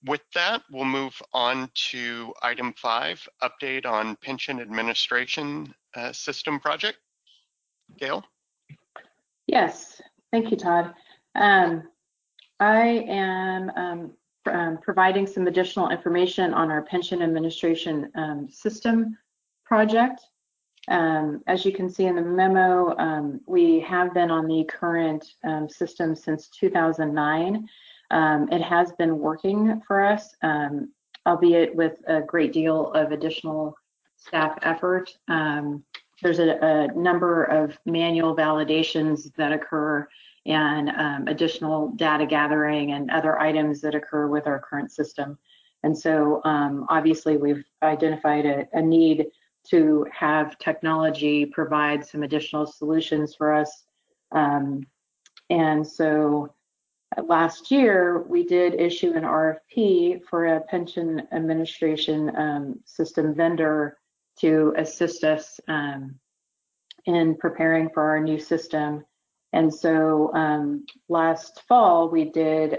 With that, we'll move on to item 5, update on pension administration system project. Gail? Yes, thank you, Todd. I am providing some additional information on our pension administration system project. As you can see in the memo, we have been on the current system since 2009. It has been working for us, albeit with a great deal of additional staff effort. There's a number of manual validations that occur and additional data gathering and other items that occur with our current system. And so obviously we've identified a need to have technology provide some additional solutions for us. And so last year we did issue an RFP for a pension administration system vendor to assist us in preparing for our new system. And so last fall we did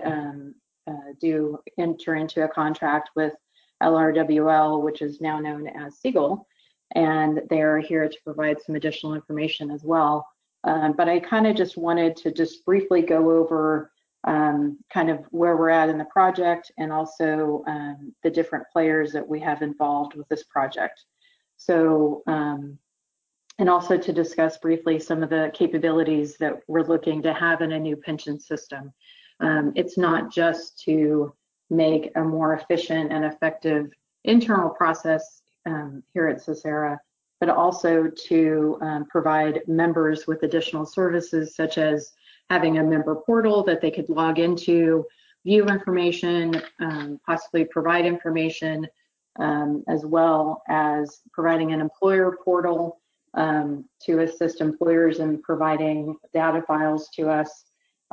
enter into a contract with LRWL, which is now known as Siegel, and they're here to provide some additional information as well. But I kind of just wanted to just briefly go over kind of where we're at in the project and also the different players that we have involved with this project. So, and also to discuss briefly some of the capabilities that we're looking to have in a new pension system. It's not just to make a more efficient and effective internal process here at CESARA, but also to provide members with additional services, such as having a member portal that they could log into, view information, possibly provide information, as well as providing an employer portal to assist employers in providing data files to us,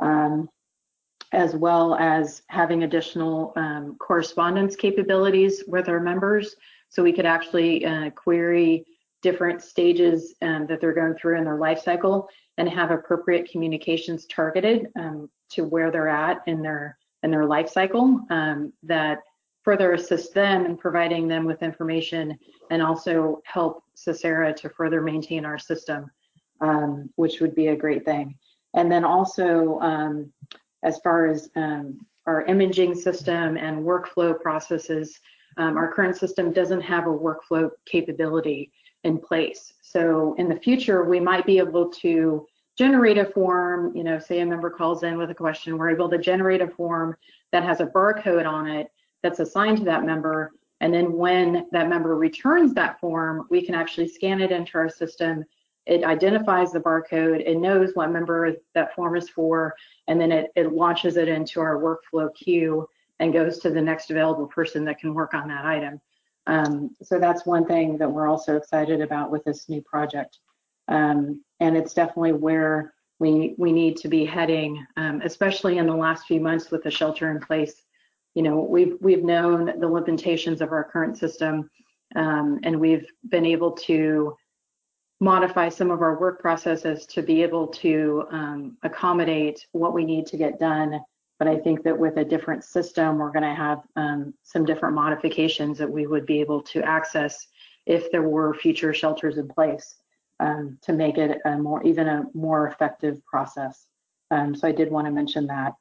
as well as having additional correspondence capabilities with our members, so we could actually query different stages that they're going through in their life cycle and have appropriate communications targeted to where they're at in their life cycle that further assist them in providing them with information and also help CESARA to further maintain our system, which would be a great thing. And then also, as far as our imaging system and workflow processes, our current system doesn't have a workflow capability in place. So in the future, we might be able to generate a form, you know, say a member calls in with a question, we're able to generate a form that has a barcode on it that's assigned to that member. And then when that member returns that form, we can actually scan it into our system. It identifies the barcode, it knows what member that form is for, and then it launches it into our workflow queue and goes to the next available person that can work on that item. So that's one thing that we're also excited about with this new project. And it's definitely where we need to be heading, especially in the last few months with the shelter in place. You know, we've known the limitations of our current system, and we've been able to modify some of our work processes to be able to accommodate what we need to get done. But I think that with a different system, we're going to have some different modifications that we would be able to access if there were future shelters in place to make it even a more effective process. So I did want to mention that.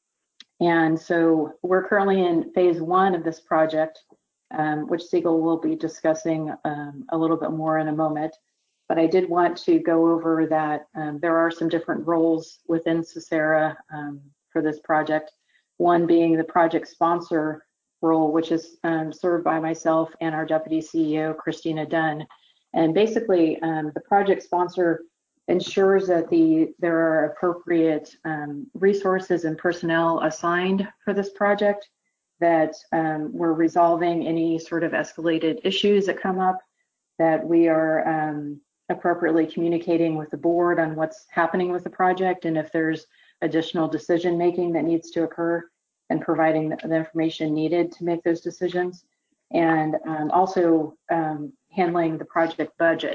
And so we're currently in phase 1 of this project, which Siegel will be discussing a little bit more in a moment. But I did want to go over that there are some different roles within CESARA for this project. One being the project sponsor role, which is served by myself and our Deputy CEO, Christina Dunn. And basically, the project sponsor ensures that there are appropriate resources and personnel assigned for this project, that we're resolving any sort of escalated issues that come up, that we are appropriately communicating with the board on what's happening with the project, and if there's additional decision making that needs to occur, and providing the information needed to make those decisions, and also handling the project budget.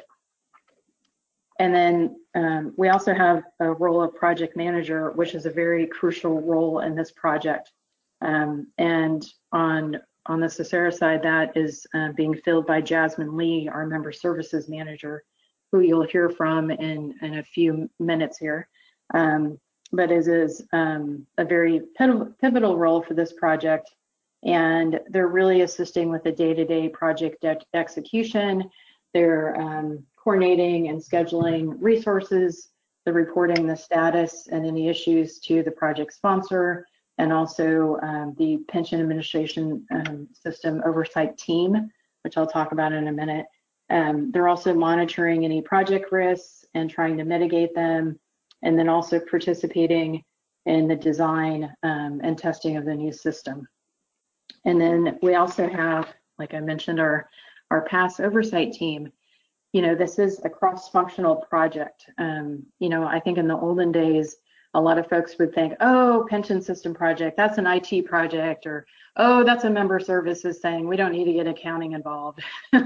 And then we also have a role of project manager, which is a very crucial role in this project. And on the CESARA side, that is being filled by Jasmine Lee, our member services manager, who you'll hear from in a few minutes here. But it is a very pivotal role for this project. And they're really assisting with the day-to-day project execution. They're coordinating and scheduling resources, the reporting the status and any issues to the project sponsor, and also the pension administration system oversight team, which I'll talk about in a minute. They're also monitoring any project risks and trying to mitigate them, and then also participating in the design and testing of the new system. And then we also have, like I mentioned, our PASS oversight team. You know, this is a cross-functional project. You know, I think in the olden days, a lot of folks would think, oh, pension system project, that's an IT project, or, oh, that's a member services thing, we don't need to get accounting involved.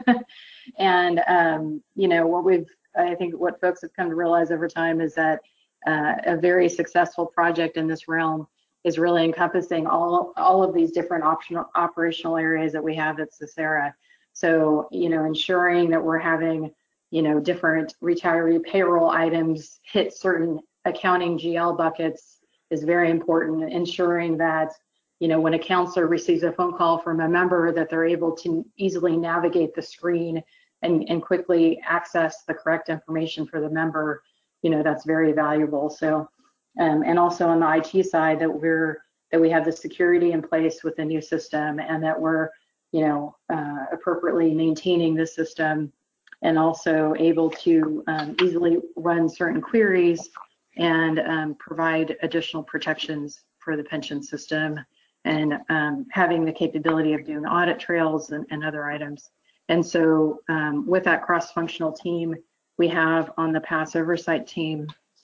And, you know, I think what folks have come to realize over time is that a very successful project in this realm is really encompassing all of these different operational areas that we have at CESARA. So, you know, ensuring that we're having, you know, different retiree payroll items hit certain accounting GL buckets is very important. Ensuring that, you know, when a counselor receives a phone call from a member, that they're able to easily navigate the screen and quickly access the correct information for the member, you know, that's very valuable. So, and also on the IT side, that we have the security in place with the new system, and that we're, you know, appropriately maintaining the system, and also able to easily run certain queries and provide additional protections for the pension system, and having the capability of doing audit trails and other items. And so with that cross-functional team, we have on the PASS oversight team,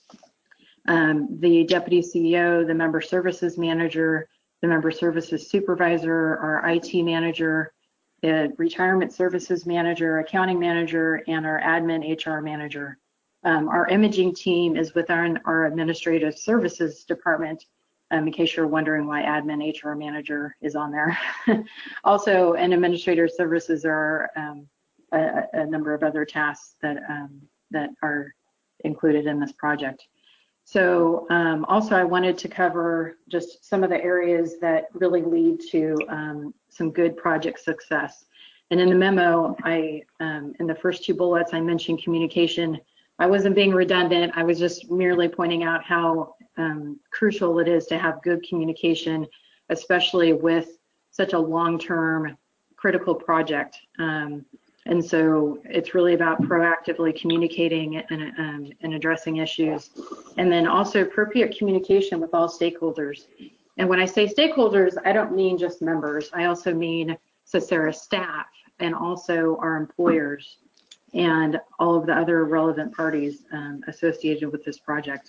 the deputy CEO, the member services manager, the member services supervisor, our IT manager, the retirement services manager, accounting manager, and our admin HR manager. Our imaging team is within our administrative services department, in case you're wondering why admin HR manager is on there. Also, in administrative services are a number of other tasks that are included in this project. So also I wanted to cover just some of the areas that really lead to some good project success. And in the memo, in the first two bullets, I mentioned communication. I wasn't being redundant. I was just merely pointing out how crucial it is to have good communication, especially with such a long-term critical project. And so it's really about proactively communicating and addressing issues. And then also appropriate communication with all stakeholders. And when I say stakeholders, I don't mean just members. I also mean CESARA staff, and also our employers, and all of the other relevant parties associated with this project.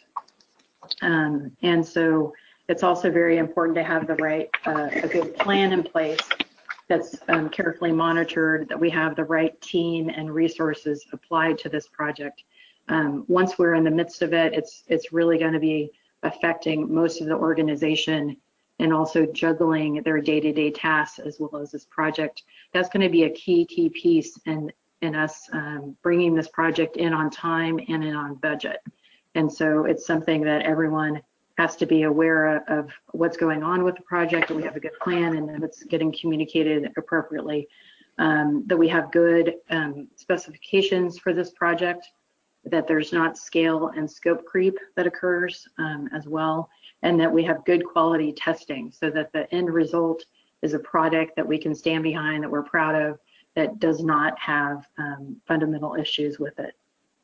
And so it's also very important to have the right, a good plan in place that's carefully monitored, that we have the right team and resources applied to this project. Once we're in the midst of it, it's really going to be affecting most of the organization, and also juggling their day-to-day tasks as well as this project. That's going to be a key piece in us bringing this project in on time and in on budget. And so it's something that everyone has to be aware of what's going on with the project, that we have a good plan and that it's getting communicated appropriately, that we have good specifications for this project, that there's not scale and scope creep that occurs as well, and that we have good quality testing so that the end result is a product that we can stand behind, that we're proud of, that does not have fundamental issues with it.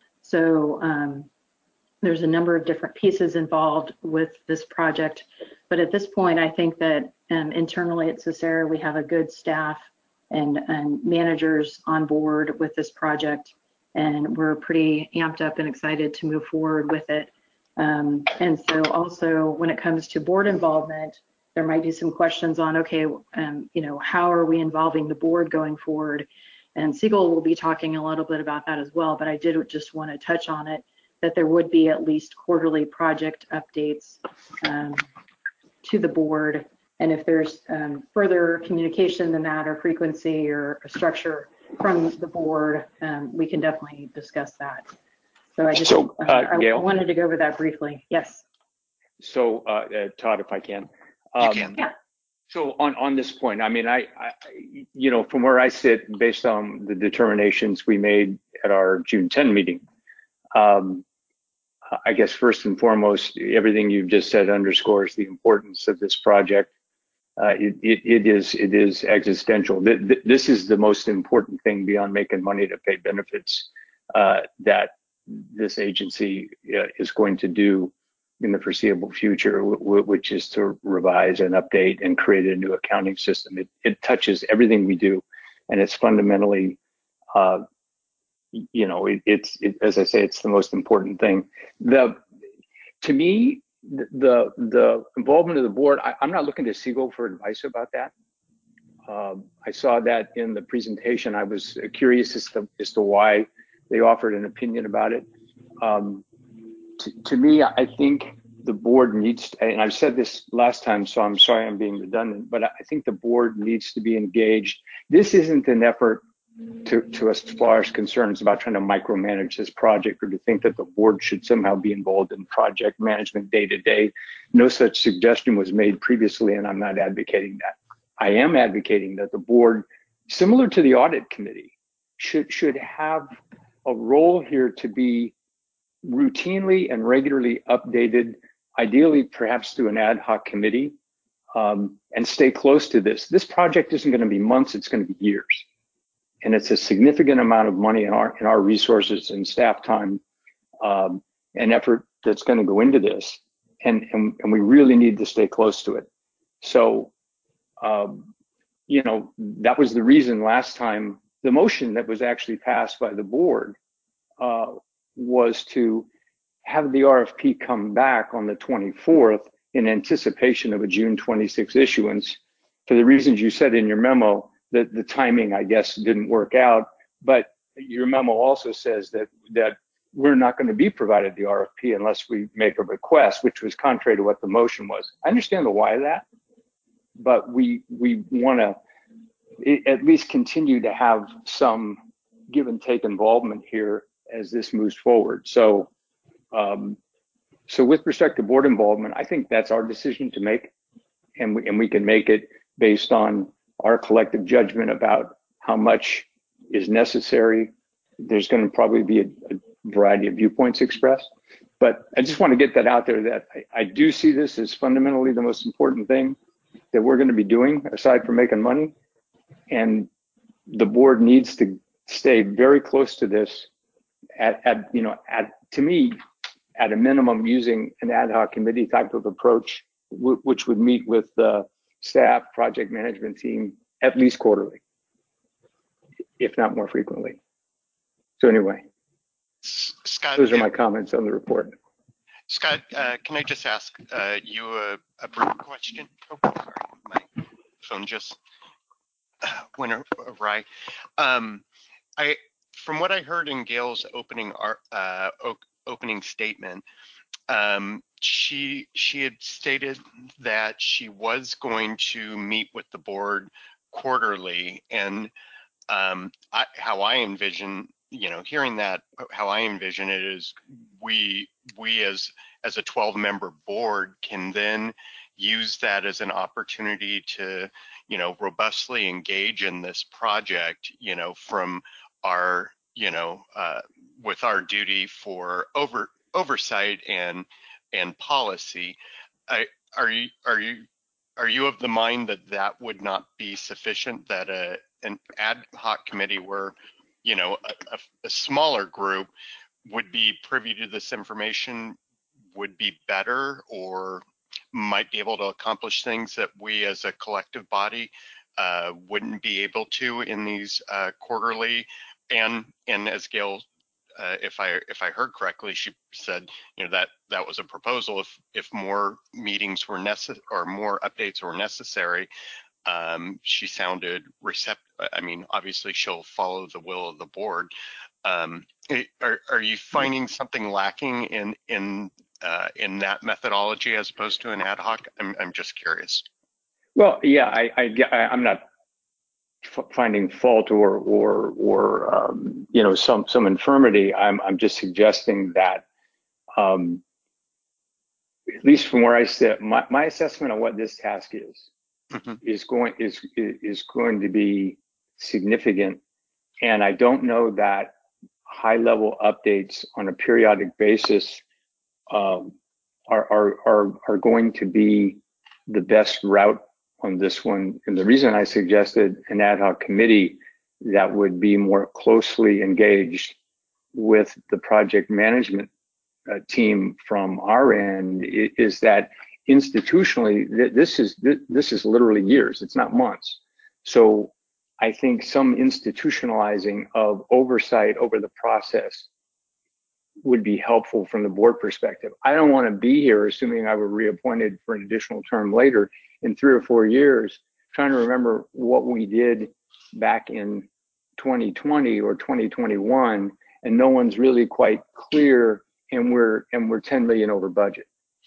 So there's a number of different pieces involved with this project, but at this point, I think that internally at CESARA, we have a good staff and managers on board with this project, and we're pretty amped up and excited to move forward with it. And so also when it comes to board involvement, there might be some questions on, okay, you know, how are we involving the board going forward? And Siegel will be talking a little bit about that as well, but I did just want to touch on it, that there would be at least quarterly project updates to the board, And if there's further communication than that, or frequency, or a structure from the board, we can definitely discuss that. So I just I Gail, wanted to go over that briefly. Yes. So Todd, if I can. You can. Yeah. So on this point, I mean, I from where I sit, based on the determinations we made at our June 10 meeting, I guess first and foremost, everything you've just said underscores the importance of this project. It is existential. This is the most important thing beyond making money to pay benefits that this agency is going to do in the foreseeable future, which is to revise and update and create a new accounting system. It touches everything we do, and it's fundamentally, as I say, it's the most important thing. To me, the involvement of the board, I'm not looking to Siegel for advice about that. I saw that in the presentation. I was curious as to why they offered an opinion about it. To me, I think the board needs to, and I've said this last time, so I'm sorry I'm being redundant, but I think the board needs to be engaged. This isn't an effort to assuage concerns about trying to micromanage this project, or to think that the board should somehow be involved in project management day to day. No such suggestion was made previously, and I'm not advocating that. I am advocating that the board, similar to the audit committee, should have a role here to be routinely and regularly updated, ideally perhaps through an ad hoc committee, and stay close to this. This project isn't going to be months, it's going to be years. And it's a significant amount of money in our resources and staff time and effort that's going to go into this. And we really need to stay close to it. So, that was the reason last time the motion that was actually passed by the board was to have the RFP come back on the 24th in anticipation of a June 26 issuance, for the reasons you said in your memo. That the timing, I guess, didn't work out, but your memo also says that we're not going to be provided the RFP unless we make a request, which was contrary to what the motion was. I understand the why of that, but we want to at least continue to have some give and take involvement here as this moves forward. So, with respect to board involvement, I think that's our decision to make, and we can make it based on our collective judgment about how much is necessary. There's going to probably be a variety of viewpoints expressed, but I just want to get that out there, that I do see this as fundamentally the most important thing that we're going to be doing aside from making money. And the board needs to stay very close to this to me, at a minimum, using an ad hoc committee type of approach, which would meet with the staff, project management team, at least quarterly, if not more frequently. So anyway, Scott, those are my comments on the report. Scott, can I just ask you a brief question? Oh, sorry, my phone just went awry. From what I heard in Gail's opening statement, she had stated that she was going to meet with the board quarterly, and how I envision, hearing that, how I envision it is we as a 12-member board can then use that as an opportunity to, robustly engage in this project, from our, with our duty for oversight and policy. Are you of the mind that would not be sufficient, that an ad hoc committee where, a smaller group would be privy to this information would be better, or might be able to accomplish things that we as a collective body wouldn't be able to in these quarterly? And as Gail, if I heard correctly, she said, that was a proposal. If more meetings were necessary or more updates were necessary, she sounded receptive. I mean, obviously she'll follow the will of the board. Are you finding something lacking in that methodology as opposed to an ad hoc? I'm just curious. Well, yeah, I'm not finding fault or you know, some infirmity. I'm just suggesting that at least from where I sit, my assessment of what this task Mhm. is going to be significant, and I don't know that high level updates on a periodic basis um, are going to be the best route on this one. And the reason I suggested an ad hoc committee that would be more closely engaged with the project management team from our end is that institutionally this is literally years. It's not months. So I think some institutionalizing of oversight over the process would be helpful from the board perspective. I don't want to be here assuming I were reappointed for an additional term later in 3 or 4 years, trying to remember what we did back in 2020 or 2021, and no one's really quite clear, and we're 10 million over budget.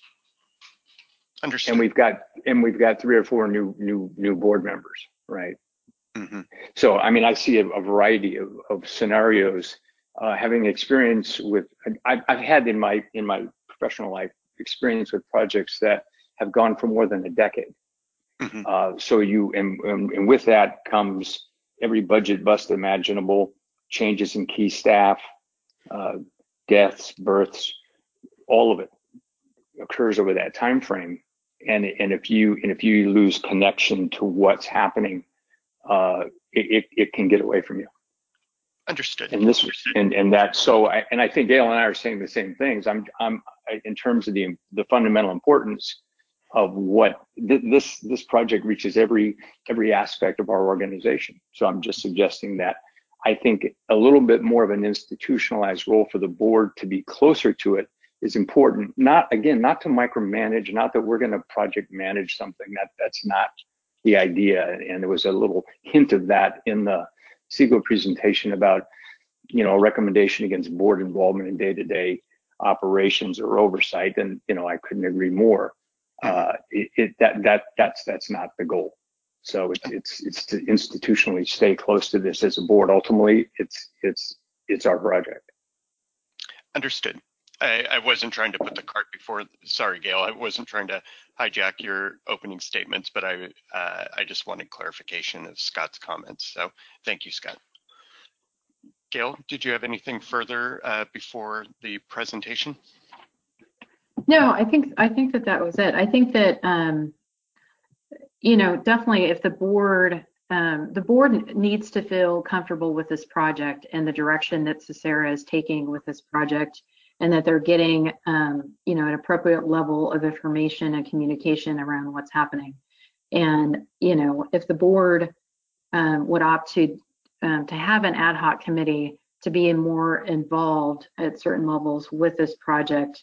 Understood. And we've got 3 or 4 new board members, right? Mm-hmm. So, I mean, I see a variety of scenarios. Having experience with, I've had in my professional life experience with projects that have gone for more than a decade. Mm-hmm. So and with that comes every budget bust imaginable, changes in key staff, deaths, births, all of it occurs over that time frame. And if you lose connection to what's happening, it can get away from you. Understood. And this and that. So I think Gail and I are saying the same things. I'm in terms of the fundamental importance of what this project reaches every aspect of our organization. So I'm just suggesting that I think a little bit more of an institutionalized role for the board to be closer to it is important. Not to micromanage, not that we're going to project manage something. That's not the idea. And there was a little hint of that in the Siegel presentation about, you know, a recommendation against board involvement in day-to-day operations or oversight. And, you know, I couldn't agree more. That's not the goal. So it's to institutionally stay close to this as a board. Ultimately, it's our project. Understood. I wasn't trying to put the cart before. Sorry, Gail. I wasn't trying to hijack your opening statements, but I just wanted clarification of Scott's comments. So thank you, Scott. Gail, did you have anything further before the presentation? No, I think that was it. I think that you know, definitely if the board needs to feel comfortable with this project and the direction that CESARA is taking with this project, and that they're getting you know, an appropriate level of information and communication around what's happening. And you know, if the board would opt to have an ad hoc committee to be more involved at certain levels with this project,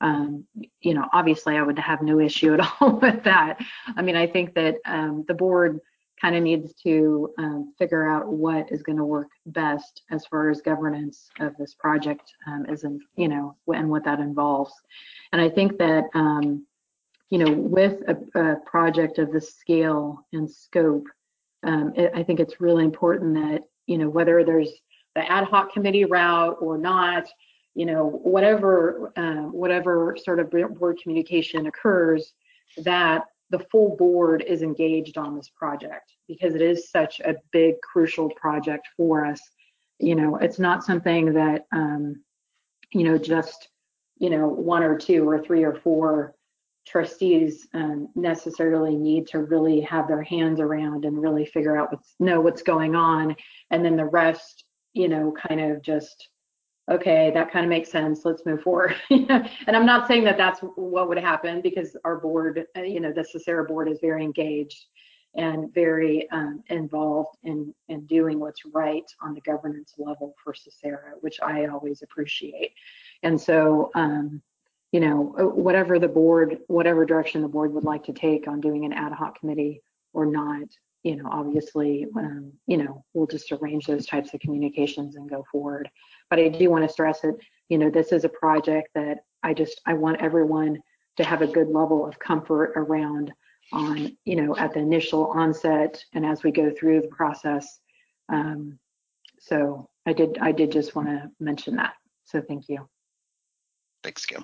you know, obviously I would have no issue at all with that. I mean, I think that the board kind of needs to figure out what is going to work best as far as governance of this project is, you know, and what that involves. And I think that, you know, with a project of this scale and scope, I think it's really important that, you know, whether there's the ad hoc committee route or not, you know, whatever sort of board communication occurs, that the full board is engaged on this project, because it is such a big, crucial project for us. You know, it's not something that, you know, just, you know, 1 or 2 or 3 or 4 trustees necessarily need to really have their hands around and really figure out what's going on, and then the rest, you know, kind of just, okay, that kind of makes sense, let's move forward. And I'm not saying that that's what would happen, because our board, you know, the CESARA board is very engaged and very involved in doing what's right on the governance level for CESARA, which I always appreciate. And so you know, whatever direction the board would like to take on doing an ad hoc committee or not, you know, obviously, you know, we'll just arrange those types of communications and go forward. But I do want to stress that, you know, this is a project that I want everyone to have a good level of comfort around on, at the initial onset and as we go through the process. So I did just want to mention that. So thank you. Thanks, Gail.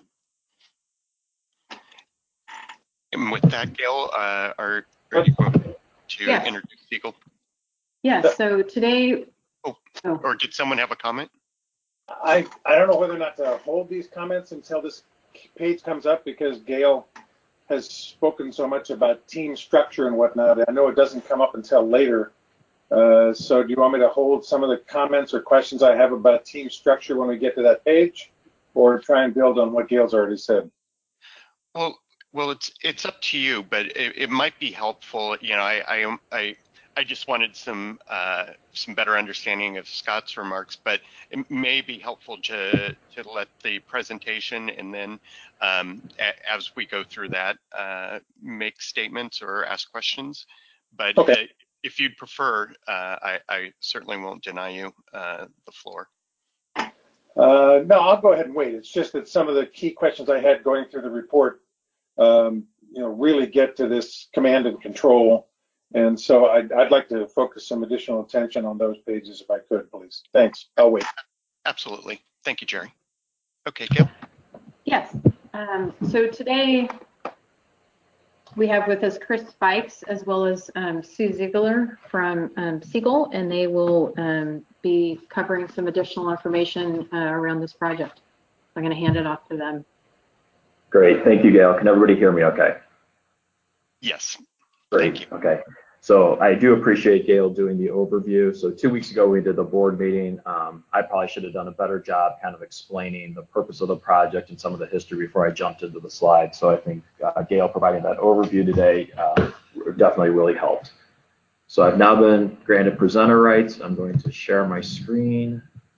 And with that, Gail, are you going to introduce Siegel? Yes, so today. Or did someone have a comment? I don't know whether or not to hold these comments until this page comes up, because Gail has spoken so much about team structure and whatnot. I know it doesn't come up until later. So do you want me to hold some of the comments or questions I have about team structure when we get to that page, or try and build on what Gail's already said? Well, it's up to you, but it might be helpful. I just wanted some better understanding of Scott's remarks, but it may be helpful to let the presentation, and then as we go through that, make statements or ask questions. But okay. If you'd prefer, I certainly won't deny you the floor. No, I'll go ahead and wait. It's just that some of the key questions I had going through the report, really get to this command and control. And so I'd like to focus some additional attention on those pages if I could, please. Thanks. I'll wait. Absolutely. Thank you, Jerry. Okay, Gail. Yes. So today we have with us Chris Fikes as well as Sue Ziegler from Siegel, and they will be covering some additional information around this project. I'm going to hand it off to them. Great. Thank you, Gail. Can everybody hear me okay? Yes. Great. Thank you. Okay. So I do appreciate Gail doing the overview. So 2 weeks ago, we did the board meeting. I probably should have done a better job kind of explaining the purpose of the project and some of the history before I jumped into the slides. So I think Gail providing that overview today definitely really helped. So I've now been granted presenter rights. I'm going to share my screen.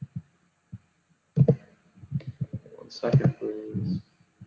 1 second, please.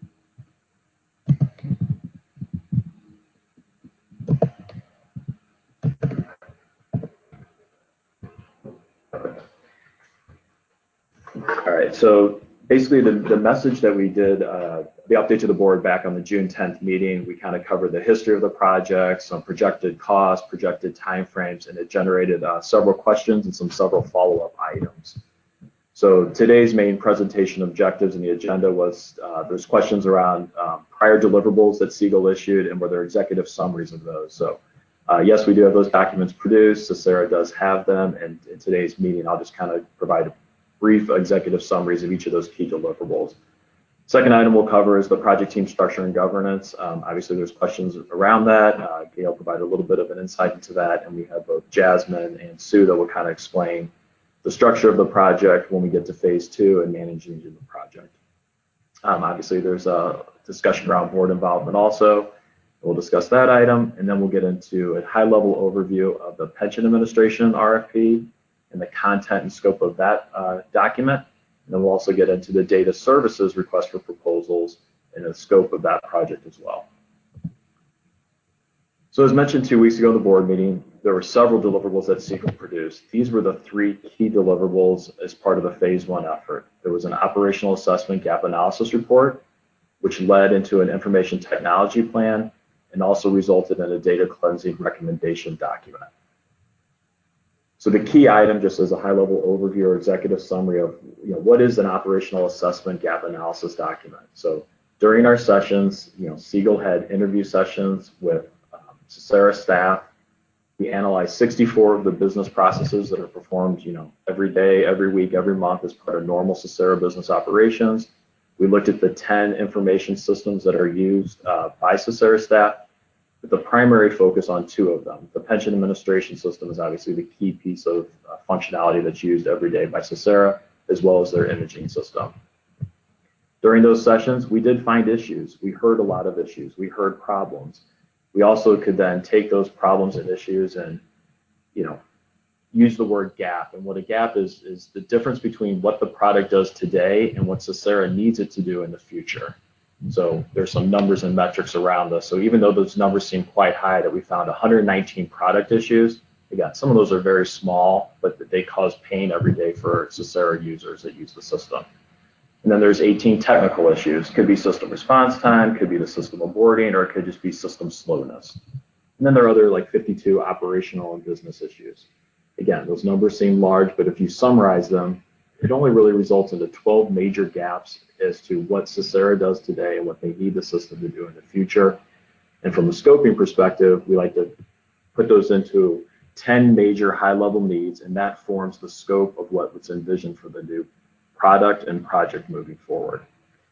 All right, so basically the message that we did, the update to the board back on the June 10th meeting, we kind of covered the history of the project, some projected costs, projected timeframes, and it generated several questions and several follow-up items. So today's main presentation objectives in the agenda was there's questions around prior deliverables that Siegel issued, and were there executive summaries of those. So yes, we do have those documents produced. Socera does have them, and in today's meeting, I'll just kind of provide brief executive summaries of each of those key deliverables. Second item we'll cover is the project team structure and governance. Obviously, there's questions around that. Gail provided a little bit of an insight into that, and we have both Jasmine and Sue that will kind of explain the structure of the project when we get to phase 2 and managing the project. Obviously, there's a discussion around board involvement also. We'll discuss that item, and then we'll get into a high-level overview of the pension administration RFP and the content and scope of that document. And then we'll also get into the data services request for proposals and the scope of that project as well. So as mentioned 2 weeks ago in the board meeting, there were several deliverables that Siegel produced. These were the 3 key deliverables as part of the phase 1 effort. There was an operational assessment gap analysis report, which led into an information technology plan and also resulted in a data cleansing recommendation document. So the key item, just as a high-level overview or executive summary of what is an operational assessment gap analysis document. So during our sessions, Siegel had interview sessions with Socera staff. We analyzed 64 of the business processes that are performed, every day, every week, every month as part of normal Socera business operations. We looked at the 10 information systems that are used by Socera staff, with the primary focus on 2 of them. The pension administration system is obviously the key piece of functionality that's used every day by Socera, as well as their imaging system. During those sessions, we did find issues. We heard a lot of issues. We heard problems. We also could then take those problems and issues and, use the word gap. And what a gap is the difference between what the product does today and what Socera needs it to do in the future. So there's some numbers and metrics around this. So even though those numbers seem quite high, that we found 119 product issues, again, some of those are very small, but they cause pain every day for Socera users that use the system. And And then there's 18 technical issues. Could be system response time, could be the system aborting, or it could just be system slowness. And then there are other like 52 operational and business issues. Again, those numbers seem large, but if you summarize them, it only really results into 12 major gaps as to what Socera does today and what they need the system to do in the future. And from a scoping perspective, we like to put those into 10 major high-level needs, and that forms the scope of what's envisioned for the new product and project moving forward.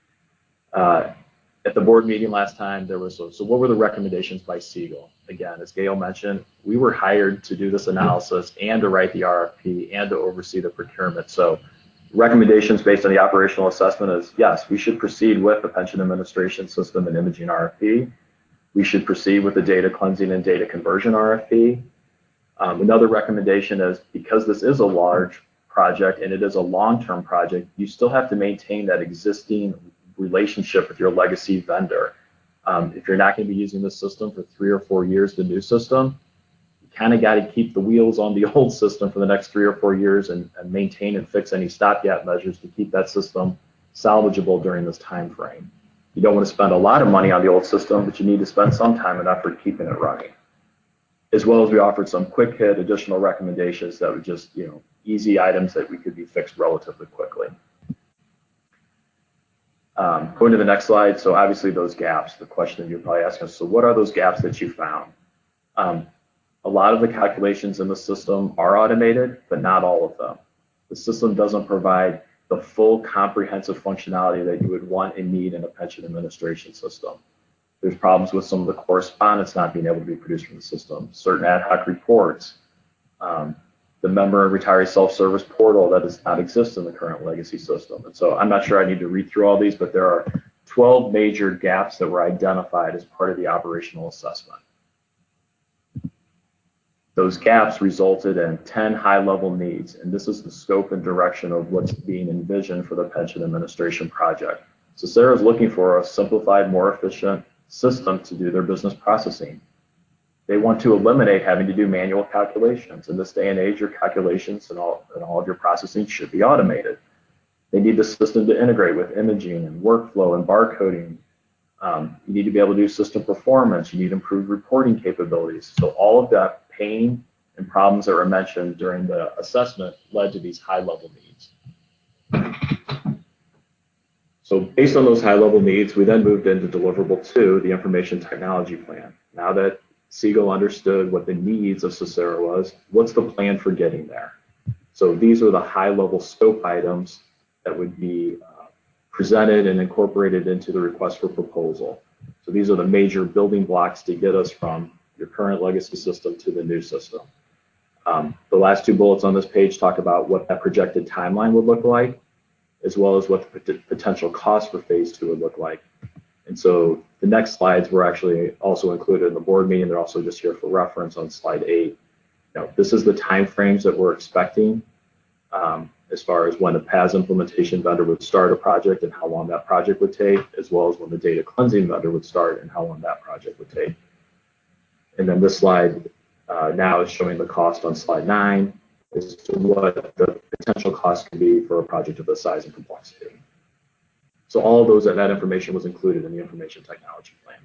At the board meeting last time, there was, so what were the recommendations by Siegel? Again, as Gail mentioned, we were hired to do this analysis and to write the RFP and to oversee the procurement. So recommendations based on the operational assessment is, yes, we should proceed with the pension administration system and imaging RFP. We should proceed with the data cleansing and data conversion RFP. Another recommendation is, because this is a large project and it is a long-term project, you still have to maintain that existing relationship with your legacy vendor. If you're not going to be using this system for 3 or 4 years, the new system, you kind of got to keep the wheels on the old system for the next 3 or 4 years and maintain and fix any stopgap measures to keep that system salvageable during this time frame. You don't want to spend a lot of money on the old system, but you need to spend some time and effort keeping it running. As well as we offered some quick hit additional recommendations that were just, easy items that we could be fixed relatively quickly. Going to the next slide. So obviously those gaps, the question you're probably asking us, so what are those gaps that you found? A lot of the calculations in the system are automated, but not all of them. The system doesn't provide the full comprehensive functionality that you would want and need in a pension administration system. There's problems with some of the correspondence not being able to be produced from the system, certain ad hoc reports, the member and retiree self-service portal that does not exist in the current legacy system. And so I'm not sure I need to read through all these, but there are 12 major gaps that were identified as part of the operational assessment. Those gaps resulted in 10 high-level needs, and this is the scope and direction of what's being envisioned for the pension administration project. So Socera is looking for a simplified, more efficient system to do their business processing. They want to eliminate having to do manual calculations. In this day and age, your calculations and all of your processing should be automated. They need the system to integrate with imaging and workflow and barcoding. You need to be able to do system performance. You need improved reporting capabilities. So all of that pain and problems that were mentioned during the assessment led to these high-level needs. So based on those high-level needs, we then moved into deliverable 2, the information technology plan. Now that Siegel understood what the needs of Socera was, what's the plan for getting there? So these are the high-level scope items that would be presented and incorporated into the request for proposal. So these are the major building blocks to get us from your current legacy system to the new system. The last 2 bullets on this page talk about what that projected timeline would look like, as well as what the potential cost for phase 2 would look like. And so the next slides were actually also included in the board meeting. They're also just here for reference on slide 8. Now, this is the timeframes that we're expecting as far as when a PAS implementation vendor would start a project and how long that project would take, as well as when the data cleansing vendor would start and how long that project would take. And then this slide now is showing the cost on slide 9 as to what the potential cost could be for a project of this size and complexity. So all of that information was included in the information technology plan.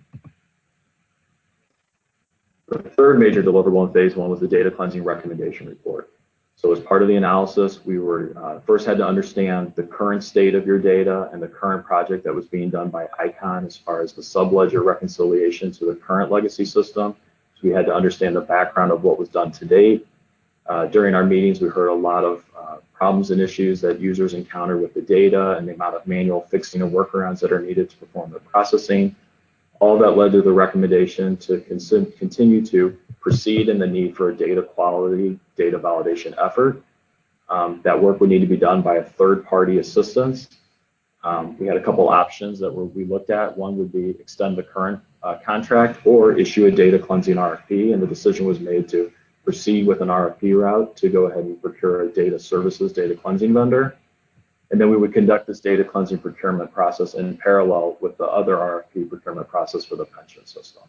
The third major deliverable in phase 1 was the data cleansing recommendation report. So as part of the analysis, we were first had to understand the current state of your data and the current project that was being done by ICON as far as the subledger reconciliation to the current legacy system. So we had to understand the background of what was done to date. During our meetings, we heard a lot of problems and issues that users encounter with the data and the amount of manual fixing and workarounds that are needed to perform the processing. All that led to the recommendation to continue to proceed in the need for a data quality, data validation effort. That work would need to be done by a third-party assistance. We had a couple options that we looked at. One would be extend the current contract or issue a data cleansing RFP, and the decision was made to proceed with an RFP route to go ahead and procure a data services, data cleansing vendor. And then we would conduct this data cleansing procurement process in parallel with the other RFP procurement process for the pension system.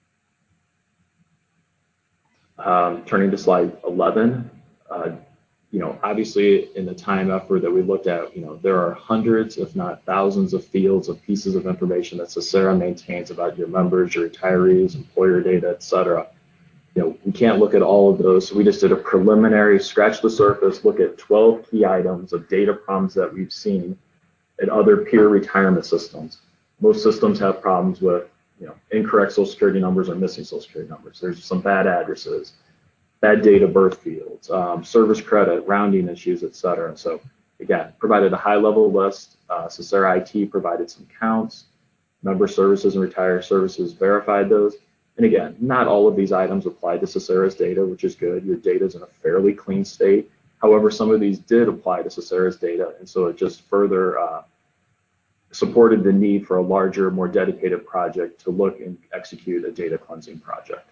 Turning to slide 11, obviously in the time effort that we looked at, there are hundreds, if not thousands of fields of pieces of information that Socera maintains about your members, your retirees, employer data, et cetera. We can't look at all of those. So we just did a preliminary scratch the surface, look at 12 key items of data problems that we've seen in other peer retirement systems. Most systems have problems with, incorrect social security numbers or missing social security numbers. There's some bad addresses, bad date of birth fields, service credit, rounding issues, et cetera. So again, provided a high level list. Socera IT provided some counts. Member services and retire services verified those. And again, not all of these items apply to Socera's data, which is good. Your data is in a fairly clean state. However, some of these did apply to Socera's data, and so it just further supported the need for a larger, more dedicated project to look and execute a data cleansing project.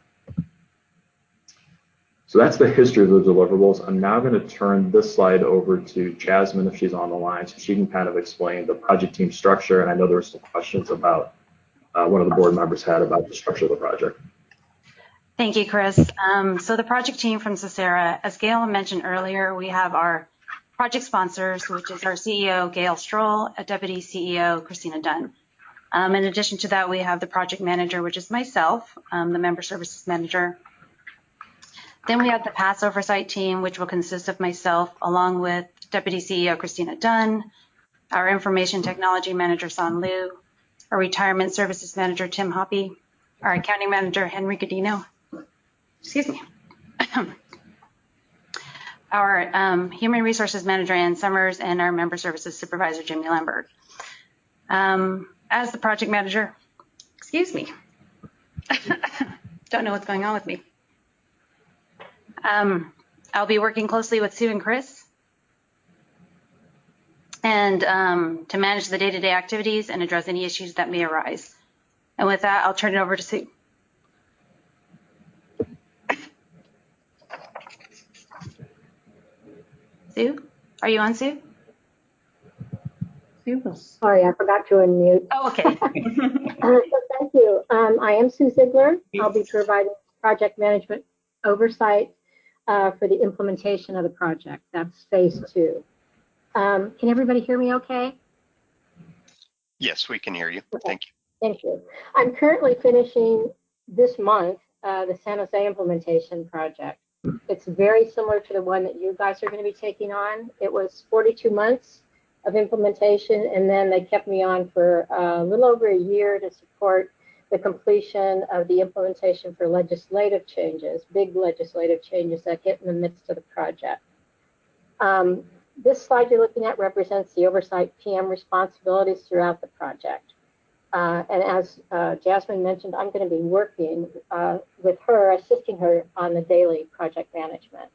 So that's the history of the deliverables. I'm now going to turn this slide over to Jasmine if she's on the line, so she can kind of explain the project team structure. And I know there were some questions about one of the board members had about the structure of the project. Thank you, Chris. So the project team from Socera, as Gail mentioned earlier, we have our project sponsors, which is our CEO, Gail Stroll, a deputy CEO, Christina Dunn. In addition to that, we have the project manager, which is myself, the member services manager. Then we have the PASS oversight team, which will consist of myself, along with deputy CEO, Christina Dunn, our information technology manager, San Liu, our retirement services manager, Tim Hoppy, our accounting manager, Henry Godino, excuse me, our human resources manager, Ann Summers, and our member services supervisor, Jimmy Lambert. As the project manager, excuse me, don't know what's going on with me. I'll be working closely with Sue and Chris and to manage the day-to-day activities and address any issues that may arise. And with that, I'll turn it over to Sue. Sue, are you on, Sue? Sorry, I forgot to unmute. Oh, okay. So thank you. I am Sue Ziegler. I'll be providing project management oversight for the implementation of the project. That's phase 2. Can everybody hear me okay? Yes, we can hear you. Thank you. Thank you. I'm currently finishing this month the San Jose implementation project. It's very similar to the one that you guys are going to be taking on. It was 42 months of implementation, and then they kept me on for a little over a year to support the completion of the implementation for legislative changes, big legislative changes that hit in the midst of the project. This slide you're looking at represents the oversight PM responsibilities throughout the project. And as Jasmine mentioned, I'm going to be working with her, assisting her on the daily project management.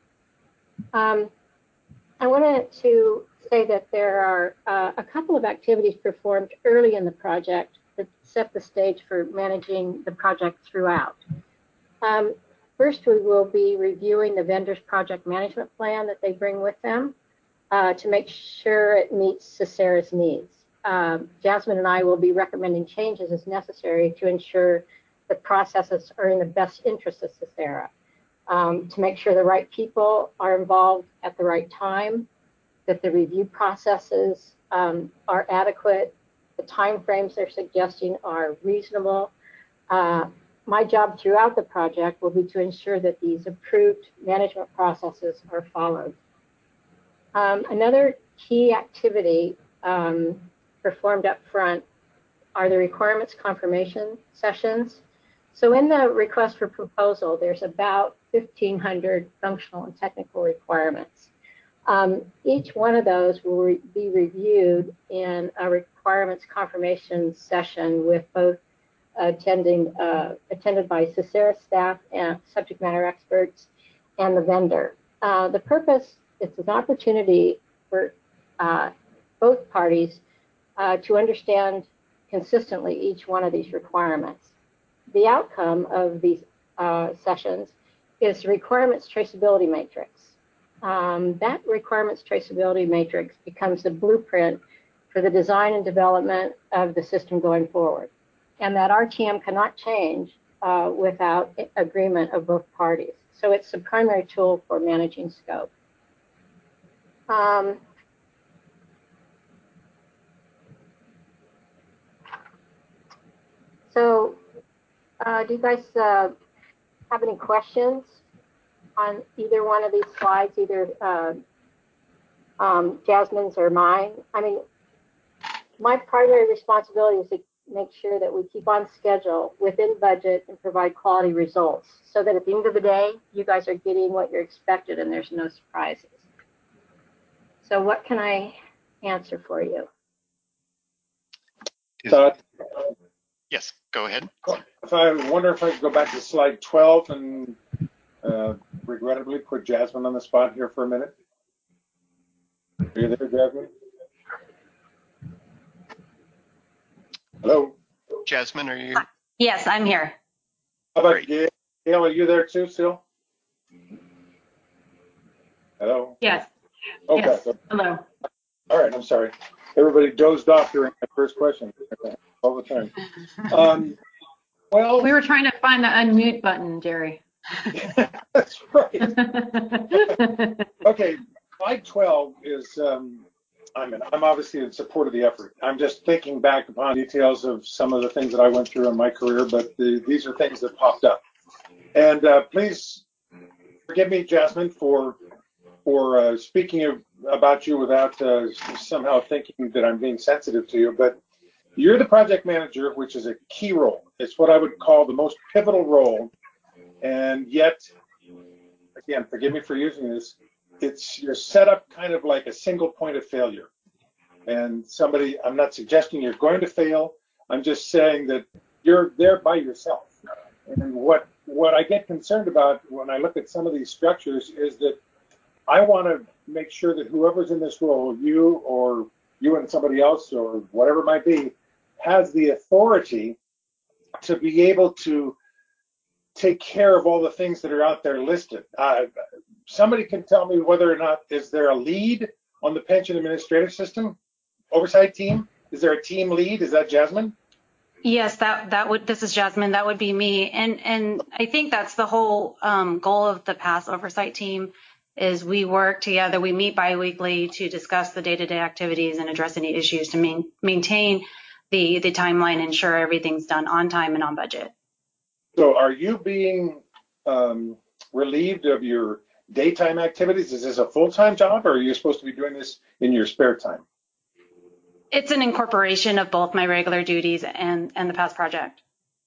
I wanted to say that there are a couple of activities performed early in the project that set the stage for managing the project throughout. First, we will be reviewing the vendor's project management plan that they bring with them to make sure it meets Socera's needs. Jasmine and I will be recommending changes as necessary to ensure the processes are in the best interest of Socera, to make sure the right people are involved at the right time, that the review processes are adequate, the timeframes they're suggesting are reasonable. My job throughout the project will be to ensure that these approved management processes are followed. Another key activity performed up front are the requirements confirmation sessions. So in the request for proposal, there's about 1,500 functional and technical requirements. Each one of those will be reviewed in a requirements confirmation session with both attended by Socera staff and subject matter experts and the vendor. The purpose is an opportunity for both parties to understand consistently each one of these requirements. The outcome of these sessions is the requirements traceability matrix. That requirements traceability matrix becomes the blueprint for the design and development of the system going forward, and that RTM cannot change without agreement of both parties. So it's the primary tool for managing scope. So do you guys have any questions on either one of these slides, either Jasmine's or mine? I mean, my primary responsibility is to make sure that we keep on schedule, within budget, and provide quality results so that at the end of the day, you guys are getting what you're expected and there's no surprises. So what can I answer for you? Yes, go ahead. If I wonder if I could go back to slide 12 and regrettably put Jasmine on the spot here for a minute. Are you there, Jasmine? Hello? Jasmine, are you? Yes, I'm here. How about Great. Gail? Gail, are you there too still? Hello? Yes. Okay. Yes. Hello. All right, I'm sorry. Everybody dozed off during my first question all the time. Well, We were trying to find the unmute button, Jerry. that's right. Okay, slide 12 is, I'm obviously in support of the effort. I'm just thinking back upon details of some of the things that I went through in my career, but these are things that popped up. And please forgive me, Jasmine, for speaking about you without somehow thinking that I'm being sensitive to you, but you're the project manager, which is a key role. It's what I would call the most pivotal role. And yet, again, forgive me for using this, you're set up kind of like a single point of failure. And I'm not suggesting you're going to fail. I'm just saying that you're there by yourself. And what I get concerned about when I look at some of these structures is that I want to make sure that whoever's in this role, you and somebody else or whatever it might be, has the authority to be able to take care of all the things that are out there listed. Somebody can tell me whether or not, is there a lead on the pension administrative system oversight team? Is there a team lead? Is that Jasmine? Yes, this is Jasmine. That would be me. And I think that's the whole goal of the PASS oversight team is we work together. We meet biweekly to discuss the day-to-day activities and address any issues to maintain the timeline, ensure everything's done on time and on budget. So are you being relieved of your daytime activities? Is this a full-time job, or are you supposed to be doing this in your spare time? It's an incorporation of both my regular duties and the PASS project.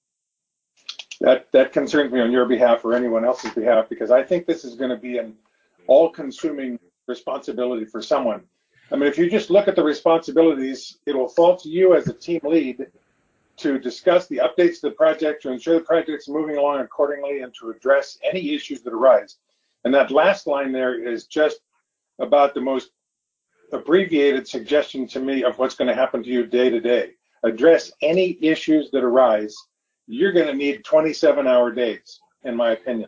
That concerns me on your behalf or anyone else's behalf, because I think this is going to be an all-consuming responsibility for someone. I mean, if you just look at the responsibilities, it will fall to you as a team lead to discuss the updates to the project, to ensure the project's moving along accordingly, and to address any issues that arise. And that last line there is just about the most abbreviated suggestion to me of what's going to happen to you day to day. Address any issues that arise. You're going to need 27-hour days, in my opinion.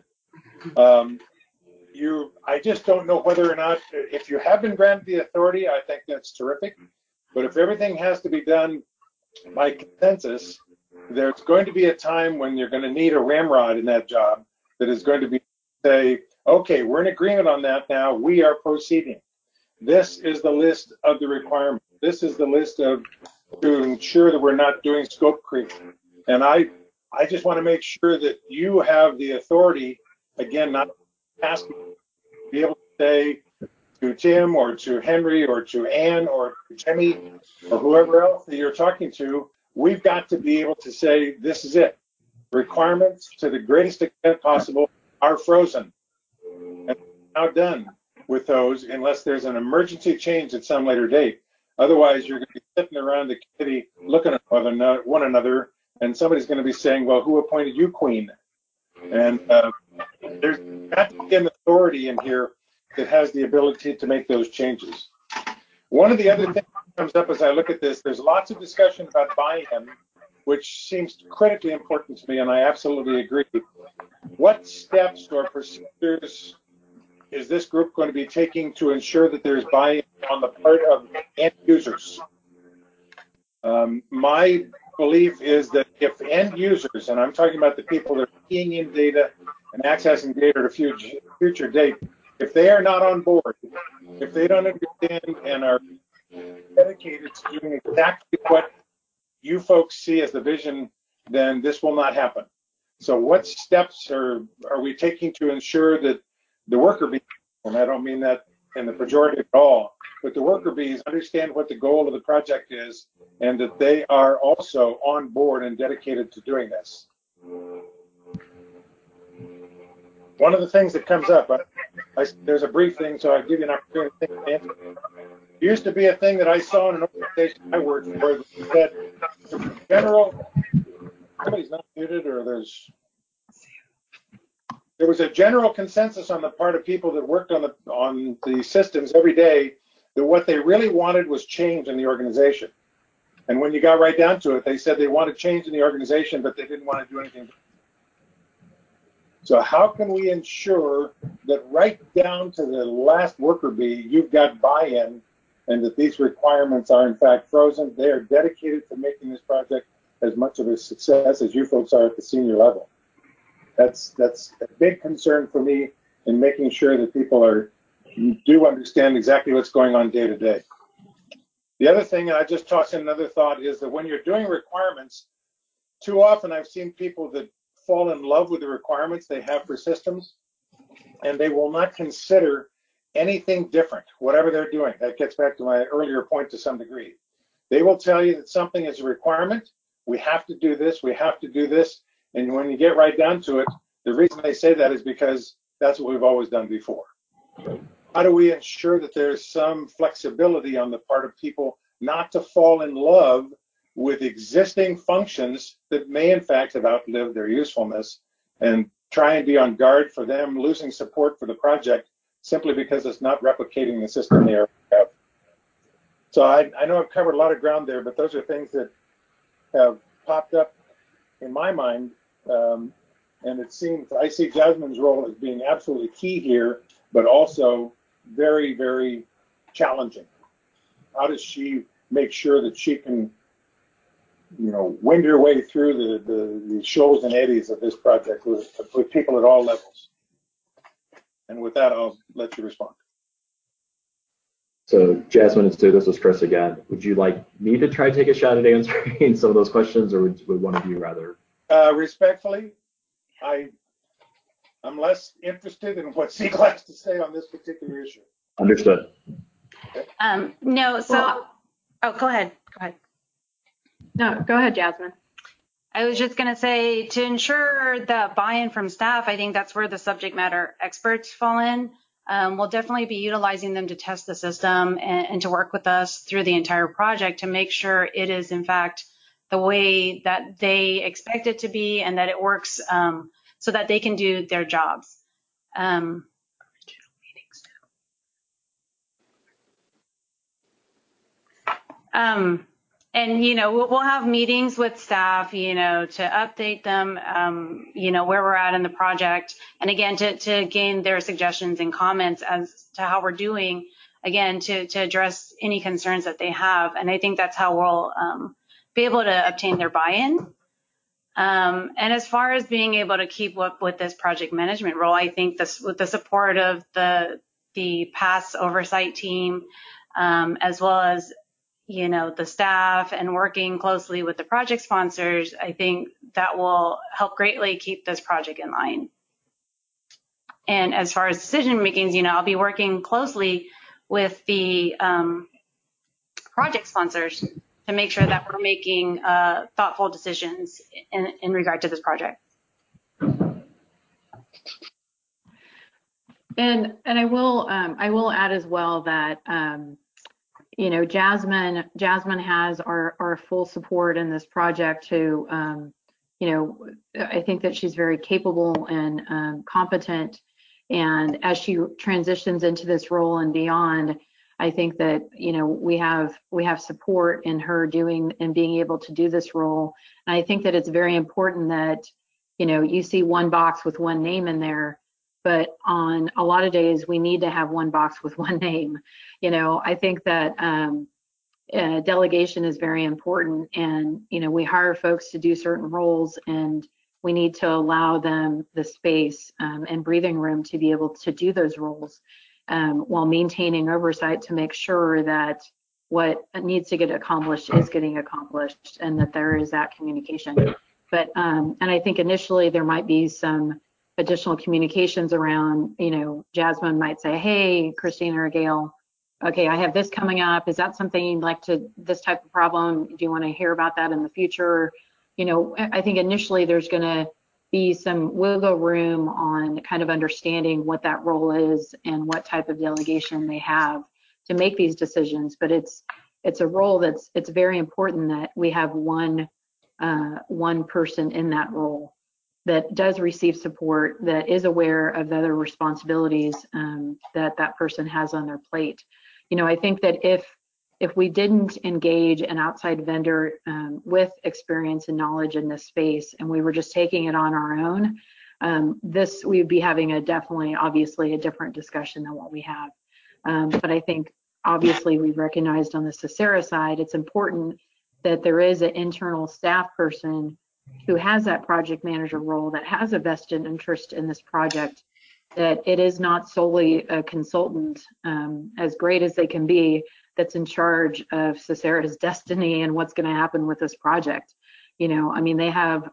I just don't know whether or not, if you have been granted the authority, I think that's terrific. But if everything has to be done by consensus, there's going to be a time when you're going to need a ramrod in that job that is going to say, okay, we're in agreement on that now, we are proceeding. This is the list of the requirements. This is the list to ensure that we're not doing scope creep. And I just want to make sure that you have the authority, again, not asking, to be able to say to Tim or to Henry or to Ann or to Jimmy or whoever else that you're talking to, we've got to be able to say, this is it. Requirements to the greatest extent possible are frozen. And now done with those unless there's an emergency change at some later date. Otherwise, you're going to be sitting around the committee looking at one another, and somebody's going to be saying, well, who appointed you queen? And there's got to be an authority in here that has the ability to make those changes. One of the other things that comes up as I look at this, there's lots of discussion about buy-in, which seems critically important to me, and I absolutely agree. What steps or procedures is this group going to be taking to ensure that there's buy-in on the part of end users? My belief is that if end users, and I'm talking about the people that are keying in data and accessing data at a future date, if they are not on board, If they don't understand and are dedicated to doing exactly what you folks see as the vision, then this will not happen. So what steps are we taking to ensure that the worker bees, and I don't mean that in the pejorative at all, but the worker bees understand what the goal of the project is and that they are also on board and dedicated to doing this. One of the things that comes up, there's a brief thing, so I'll give you an opportunity to think and answer. There used to be a thing that I saw in an organization I worked for that said, general, somebody's not muted, or there was a general consensus on the part of people that worked on the systems every day that what they really wanted was change in the organization. And when you got right down to it, they said they wanted change in the organization, but they didn't want to do anything. So how can we ensure that right down to the last worker bee, you've got buy-in and that these requirements are in fact frozen? They are dedicated to making this project as much of a success as you folks are at the senior level. That's a big concern for me in making sure that people do understand exactly what's going on day to day. The other thing, and I just tossed in another thought, is that when you're doing requirements, too often I've seen people that fall in love with the requirements they have for systems, and they will not consider anything different, whatever they're doing. That gets back to my earlier point to some degree. They will tell you that something is a requirement. We have to do this. We have to do this. And when you get right down to it, the reason they say that is because that's what we've always done before. How do we ensure that there's some flexibility on the part of people not to fall in love with existing functions that may in fact have outlived their usefulness, and try and be on guard for them losing support for the project simply because it's not replicating the system they already have? So I know I've covered a lot of ground there, but those are things that have popped up in my mind, and it seems I see Jasmine's role as being absolutely key here, but also very, very challenging. How does she make sure that she can, wind her way through the shoals and eddies of this project with people at all levels? And with that, I'll let you respond. So Jasmine and Stu, this is Chris again. Would you like me to try to take a shot at answering some of those questions, or would one of you rather? Respectfully, I'm less interested in what Siegel has to say on this particular issue. Understood. No, so, go ahead. No, go ahead, Jasmine. I was just going to say, to ensure the buy-in from staff, I think that's where the subject matter experts fall in. We'll definitely be utilizing them to test the system and to work with us through the entire project to make sure it is, in fact, the way that they expect it to be and that it works so that they can do their jobs. And, we'll have meetings with staff, to update them, where we're at in the project. And again, to gain their suggestions and comments as to how we're doing, again, to address any concerns that they have. And I think that's how we'll be able to obtain their buy-in. And as far as being able to keep up with this project management role, I think this, with the support of the PASS oversight team, as well as the staff and working closely with the project sponsors, I think that will help greatly keep this project in line. And as far as decision makings, I'll be working closely with the project sponsors to make sure that we're making thoughtful decisions in regard to this project. And I will add as well that Jasmine has our full support in this project to, I think that she's very capable and competent. And as she transitions into this role and beyond, I think that, we have support in her doing and being able to do this role. And I think that it's very important that, you see one box with one name in there, but on a lot of days we need to have one box with one name. I think that delegation is very important, and we hire folks to do certain roles, and we need to allow them the space and breathing room to be able to do those roles. while maintaining oversight to make sure that what needs to get accomplished is getting accomplished and that there is that communication. But, and I think initially there might be some additional communications around, Jasmine might say, hey, Christina or Gail, okay, I have this coming up. Is that something you'd like to, this type of problem? Do you want to hear about that in the future? I think initially there's going to be some wiggle room on kind of understanding what that role is and what type of delegation they have to make these decisions. But it's a role it's very important that we have one person in that role that does receive support, that is aware of the other responsibilities that person has on their plate. I think that if we didn't engage an outside vendor with experience and knowledge in this space, and we were just taking it on our own, we'd be having obviously a different discussion than what we have. But I think obviously we've recognized on the CESARA side, it's important that there is an internal staff person who has that project manager role, that has a vested interest in this project, that it is not solely a consultant, as great as they can be, that's in charge of CESARA's destiny and what's going to happen with this project. They have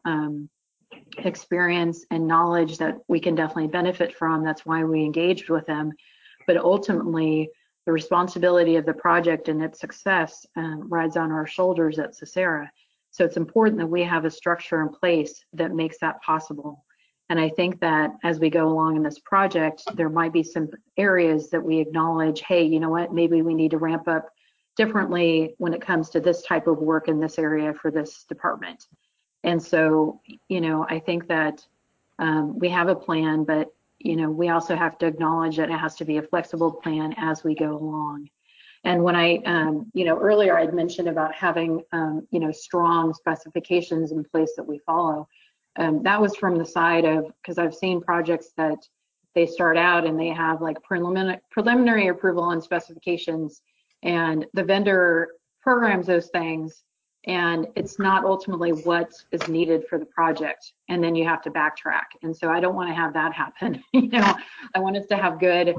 experience and knowledge that we can definitely benefit from. That's why we engaged with them. But ultimately, the responsibility of the project and its success rides on our shoulders at CESARA. So it's important that we have a structure in place that makes that possible. And I think that as we go along in this project, there might be some areas that we acknowledge, hey, you know what, maybe we need to ramp up differently when it comes to this type of work in this area for this department. And so, I think that we have a plan, but, we also have to acknowledge that it has to be a flexible plan as we go along. And when I, earlier I'd mentioned about having, strong specifications in place that we follow. That was from the side of, because I've seen projects that they start out and they have like preliminary approval and specifications, and the vendor programs those things, and it's not ultimately what is needed for the project, and then you have to backtrack. And so I don't want to have that happen. I want us to have good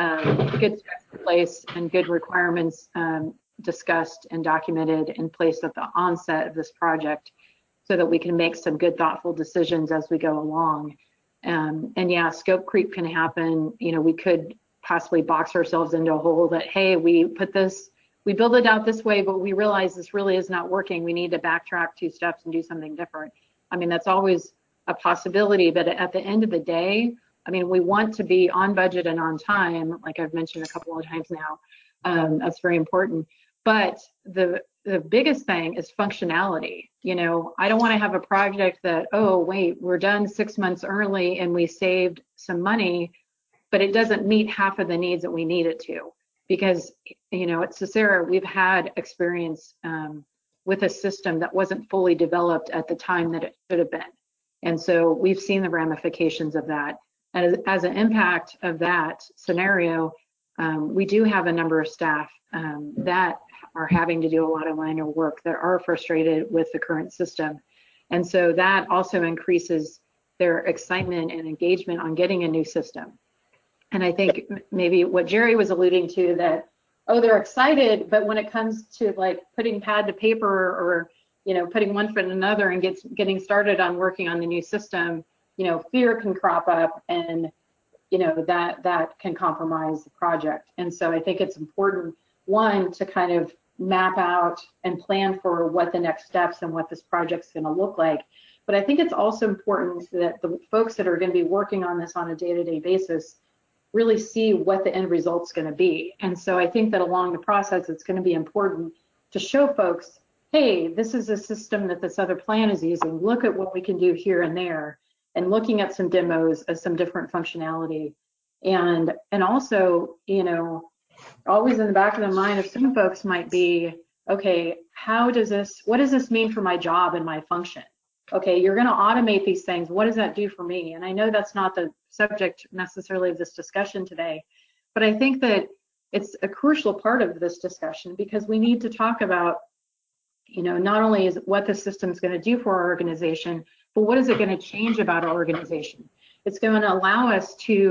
specs in place and good requirements discussed and documented in place at the onset of this project, so that we can make some good, thoughtful decisions as we go along. And yeah, scope creep can happen. We could possibly box ourselves into a hole that, hey, we build it out this way, but we realize this really is not working. We need to backtrack 2 steps and do something different. That's always a possibility, but at the end of the day, we want to be on budget and on time, like I've mentioned a couple of times now. That's very important. But the biggest thing is functionality. I don't want to have a project that, oh, wait, we're done 6 months early and we saved some money, but it doesn't meet half of the needs that we need it to. Because, at CESARA, we've had experience with a system that wasn't fully developed at the time that it should have been. And so we've seen the ramifications of that. As an impact of that scenario, we do have a number of staff that are having to do a lot of manual work, that are frustrated with the current system. And so that also increases their excitement and engagement on getting a new system. And I think maybe what Jerry was alluding to, that, oh, they're excited, but when it comes to like putting pad to paper or, putting one foot in another and getting started on working on the new system, fear can crop up, and, that can compromise the project. And so I think it's important, one, to kind of map out and plan for what the next steps and what this project's going to look like. But I think it's also important that the folks that are going to be working on this on a day-to-day basis really see what the end result's going to be. And so I think that along the process, it's going to be important to show folks, hey, this is a system that this other plan is using. Look at what we can do here and there, and looking at some demos of some different functionality. And also, always in the back of the mind of some folks might be, okay, what does this mean for my job and my function? Okay, you're going to automate these things. What does that do for me? And I know that's not the subject necessarily of this discussion today, but I think that it's a crucial part of this discussion, because we need to talk about, not only is what the system's going to do for our organization, but what is it going to change about our organization? It's going to allow us to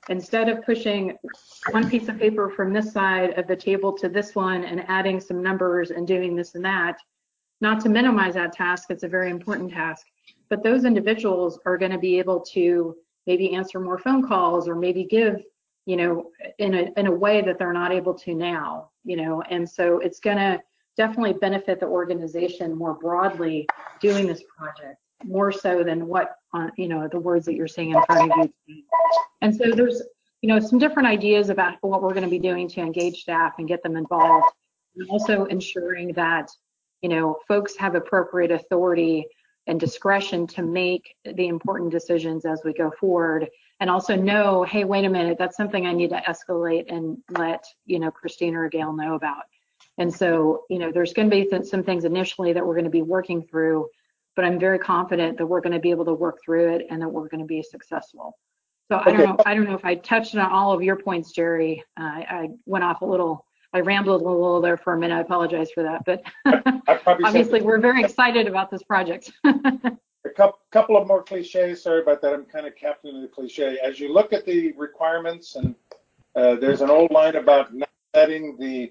instead of pushing one piece of paper from this side of the table to this one and adding some numbers and doing this and that, not to minimize that task, it's a very important task, but those individuals are going to be able to maybe answer more phone calls or maybe give, you know, in a way that they're not able to now, you know, and so it's going to definitely benefit the organization more broadly doing this project, more so than what, you know, the words that you're seeing in front of you. And so there's, you know, some different ideas about what we're going to be doing to engage staff and get them involved, and also ensuring that, you know, folks have appropriate authority and discretion to make the important decisions as we go forward, and also know, hey, wait a minute, that's something I need to escalate and let, you know, Christina or Gail know about. And so, you know, there's going to be some things initially that we're going to be working through, but I'm very confident that we're going to be able to work through it and that we're going to be successful. So I don't know if I touched on all of your points, Jerry. I went off a little, I rambled a little there for a minute. I apologize for that, but obviously we're very excited about this project. A couple of more cliches. Sorry about that. I'm kind of captain of the cliche. As you look at the requirements, and there's an old line about not letting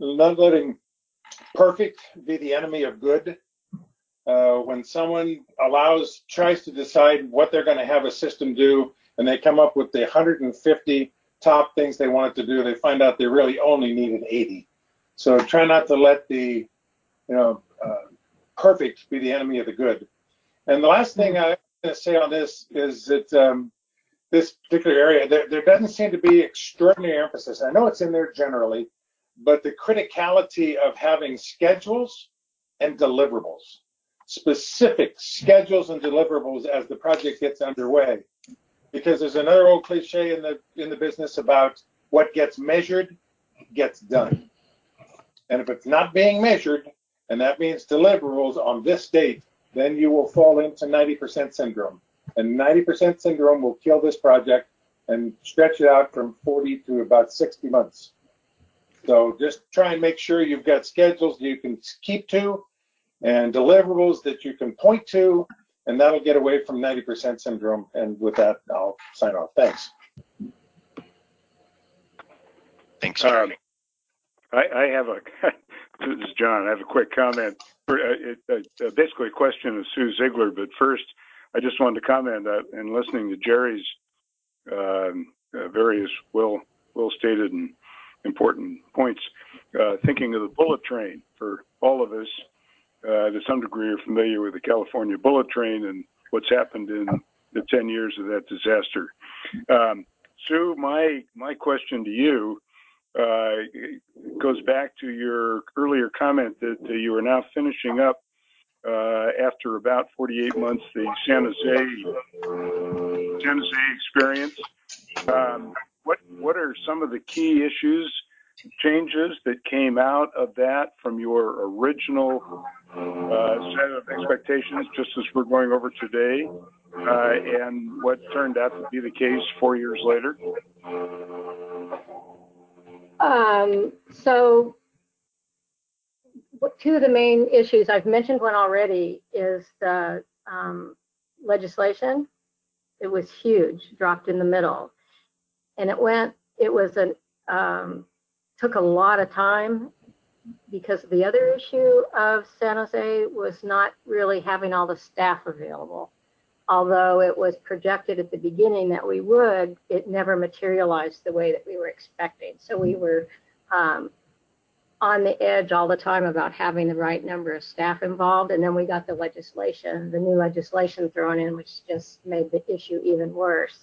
perfect be the enemy of good. When someone tries to decide what they're going to have a system do, and they come up with the 150 top things they want it to do, they find out they really only needed 80. So try not to let the, perfect be the enemy of the good. And the last thing I'm going to say on this is that this particular area, there doesn't seem to be extraordinary emphasis. I know it's in there generally, but the criticality of having schedules and deliverables, specific schedules and deliverables as the project gets underway. Because there's another old cliche in the business about what gets measured gets done. And if it's not being measured, and that means deliverables on this date, then you will fall into 90% syndrome. And 90% syndrome will kill this project and stretch it out from 40 to about 60 months. So just try and make sure you've got schedules you can keep to and deliverables that you can point to, and that'll get away from 90% syndrome. And with that, I'll sign off. Thanks. Thanks, Jerry. I have this is John. I have a quick comment. Basically a question of Sue Ziegler, but first I just wanted to comment that in listening to Jerry's various well-stated and important points, thinking of the bullet train for all of us, to some degree are familiar with the California bullet train and what's happened in the 10 years of that disaster. Sue, my question to you goes back to your earlier comment that you are now finishing up after about 48 months the San Jose experience. What are some of the key issues, changes that came out of that from your original set of expectations, just as we're going over today, and what turned out to be the case 4 years later? So two of the main issues, I've mentioned one already, is the legislation. It was huge, dropped in the middle. And took a lot of time, because the other issue of San Jose was not really having all the staff available. Although it was projected at the beginning that we would, it never materialized the way that we were expecting. So we were on the edge all the time about having the right number of staff involved. And then we got the new legislation thrown in, which just made the issue even worse.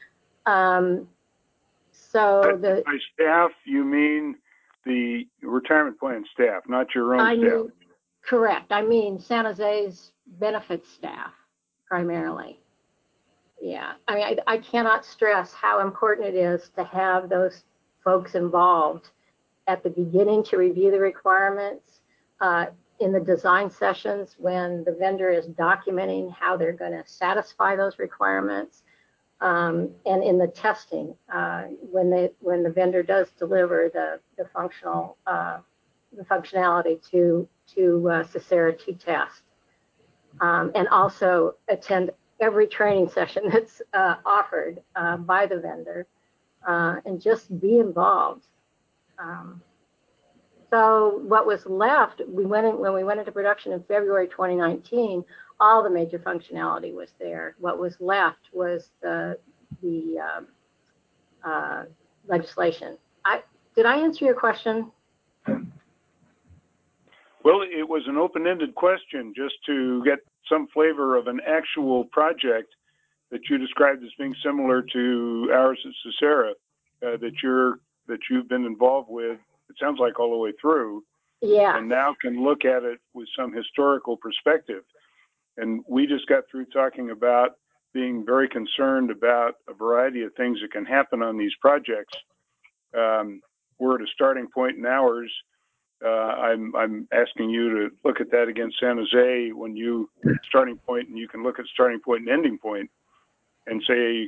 By staff, you mean the retirement plan staff, not your own staff? Correct. I mean San Jose's benefits staff, primarily. Yeah. I mean, I cannot stress how important it is to have those folks involved at the beginning to review the requirements, in the design sessions when the vendor is documenting how they're going to satisfy those requirements, and in the testing, when the vendor does deliver the functionality to Socera to test, and also attend every training session that's offered by the vendor, and just be involved. So what was left, when we went into production in February 2019, all the major functionality was there. What was left was the legislation. Did I answer your question? Well, it was an open-ended question just to get some flavor of an actual project that you described as being similar to ours at Sisera, that you've been involved with. It sounds like all the way through. Yeah. And now can look at it with some historical perspective. And we just got through talking about being very concerned about a variety of things that can happen on these projects. We're at a starting point in ours. I'm asking you to look at that against San Jose when you starting point, and you can look at starting point and ending point and say,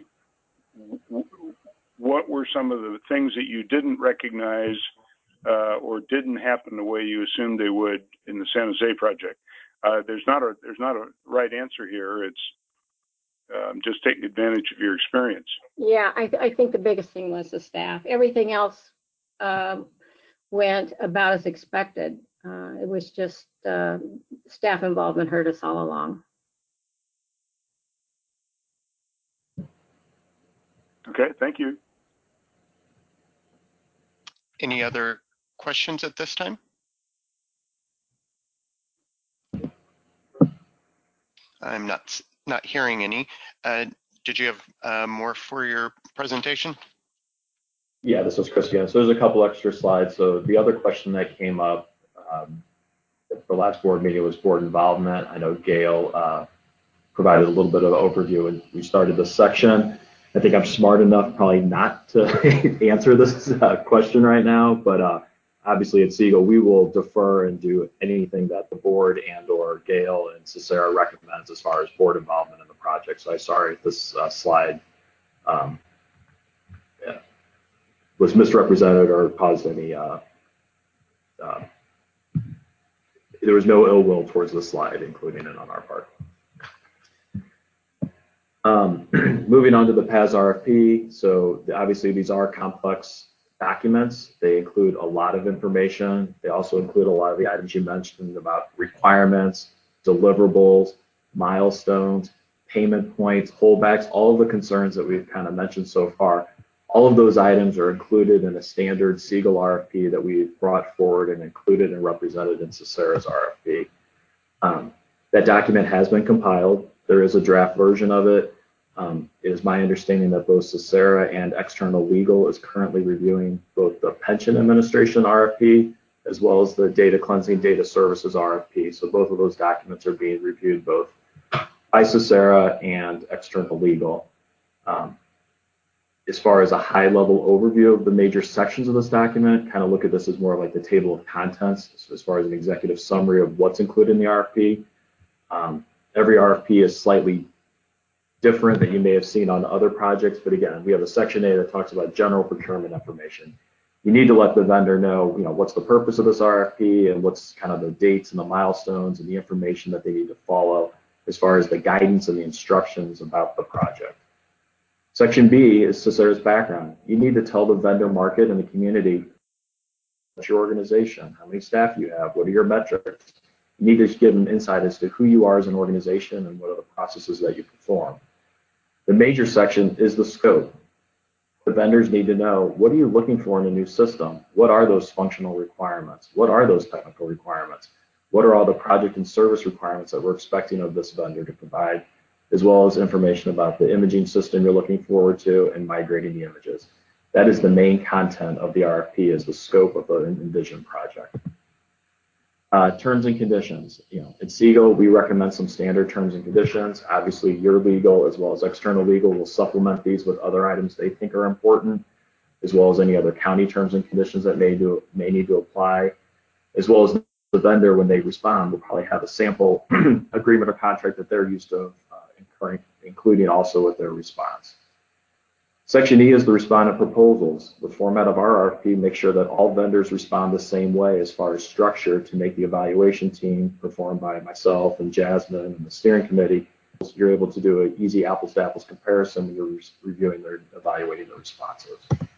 what were some of the things that you didn't recognize or didn't happen the way you assumed they would in the San Jose project? There's not a right answer here. It's just taking advantage of your experience. Yeah, I think the biggest thing was the staff. Everything else went about as expected. It was just staff involvement hurt us all along. Okay, thank you. Any other questions at this time? I'm not hearing any. Did you have more for your presentation? Yeah, this was Chris again. So there's a couple extra slides. So the other question that came up at the last board meeting was board involvement. I know Gail provided a little bit of an overview and we started this section. I think I'm smart enough probably not to answer this question right now, but obviously at Siegel, we will defer and do anything that the board and or Gail and Sisera recommends as far as board involvement in the project. So I'm sorry if this slide was misrepresented or caused any, there was no ill will towards the slide, including it on our part. Moving on to the PAS RFP. So obviously these are complex documents. They include a lot of information. They also include a lot of the items you mentioned about requirements, deliverables, milestones, payment points, holdbacks, all of the concerns that we've kind of mentioned so far. All of those items are included in a standard Siegel RFP that we brought forward and included and represented in Sisera's RFP. That document has been compiled. There is a draft version of it. It is my understanding that both Sisera and external legal is currently reviewing both the pension administration RFP as well as the data cleansing data services RFP. So both of those documents are being reviewed both by Sisera and external legal. As far as a high level overview of the major sections of this document, kind of look at this as more of like the table of contents. So as far as an executive summary of what's included in the RFP. Every RFP is slightly different that you may have seen on other projects, but again, we have a section A that talks about general procurement information. You need to let the vendor know, what's the purpose of this RFP and what's kind of the dates and the milestones and the information that they need to follow as far as the guidance and the instructions about the project. Section B is Sisera's background. You need to tell the vendor market and the community what's your organization, how many staff you have, what are your metrics. You need to give them insight as to who you are as an organization and what are the processes that you perform. The major section is the scope. The vendors need to know, what are you looking for in a new system? What are those functional requirements? What are those technical requirements? What are all the project and service requirements that we're expecting of this vendor to provide, as well as information about the imaging system you're looking forward to and migrating the images. That is the main content of the RFP, is the scope of the Envision project. Terms and conditions. At Siegel, we recommend some standard terms and conditions. Obviously, your legal as well as external legal will supplement these with other items they think are important, as well as any other county terms and conditions that may need to apply, as well as the vendor, when they respond, will probably have a sample agreement or contract that they're used to including also with their response. Section E is the respondent proposals. The format of our RFP makes sure that all vendors respond the same way as far as structure to make the evaluation team performed by myself and Jasmine and the steering committee you're able to do an easy apples to apples comparison when you're reviewing their, evaluating the responses.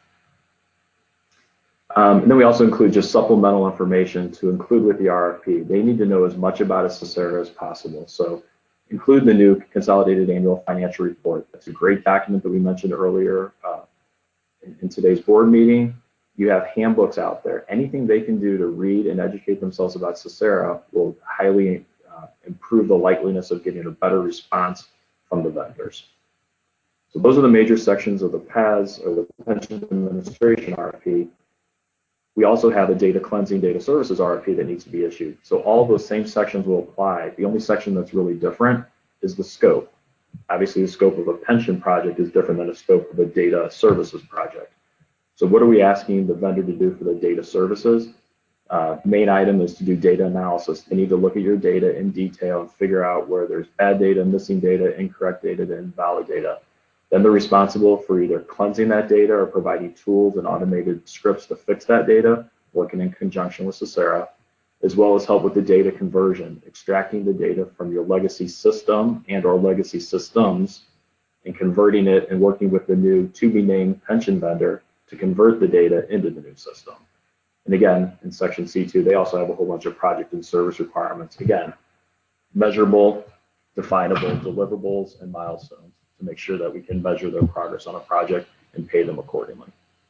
And then we also include just supplemental information to include with the RFP. They need to know as much about a Socera as possible. So include the new consolidated annual financial report. That's a great document that we mentioned earlier in today's board meeting. You have handbooks out there. Anything they can do to read and educate themselves about Socera will highly improve the likeliness of getting a better response from the vendors. So those are the major sections of the PAS, or the Pension Administration RFP. We also have a data cleansing data services RFP that needs to be issued. So all of those same sections will apply. The only section that's really different is the scope. Obviously, the scope of a pension project is different than the scope of a data services project. So what are we asking the vendor to do for the data services? Main item is to do data analysis. They need to look at your data in detail and figure out where there's bad data, missing data, incorrect data, and invalid data. Then they're responsible for either cleansing that data or providing tools and automated scripts to fix that data, working in conjunction with Socera, as well as help with the data conversion, extracting the data from your legacy system and or legacy systems and converting it and working with the new to-be-named pension vendor to convert the data into the new system. And again, in section C2, they also have a whole bunch of project and service requirements. Again, measurable, definable deliverables and milestones to make sure that we can measure their progress on a project and pay them accordingly.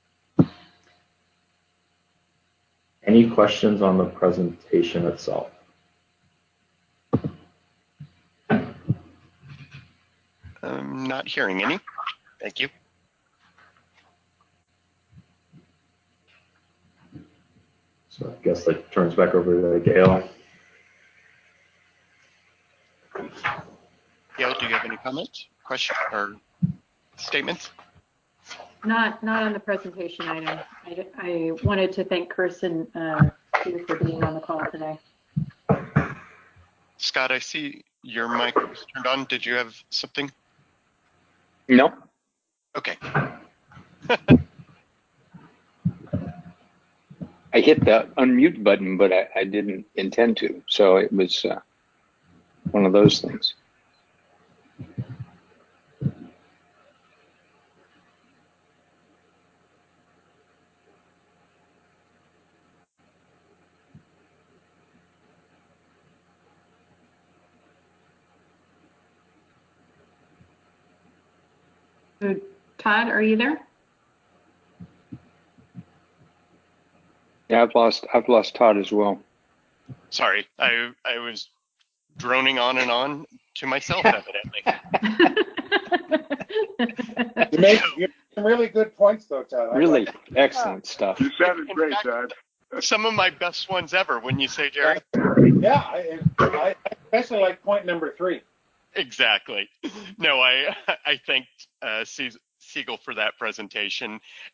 Any questions on the presentation itself? I'm not hearing any. Thank you. So I guess that turns back over to Gail. Gail, do you have any comments, questions, or statements? Not on the presentation item. I wanted to thank Chris and Peter for being on the call today. Scott, I see your mic was turned on. Did you have something? No. Okay. I hit the unmute button, but I didn't intend to. So it was one of those things. Todd, are you there? Yeah, I've lost Todd as well. Sorry, I was droning on and on to myself, evidently. You made some really good points, though, Todd. Really excellent stuff. You sounded great, Todd. Some of my best ones ever, wouldn't you say, Jerry? Yeah, I especially like point number 3. Exactly. No, I thanked Siegel for that presentation,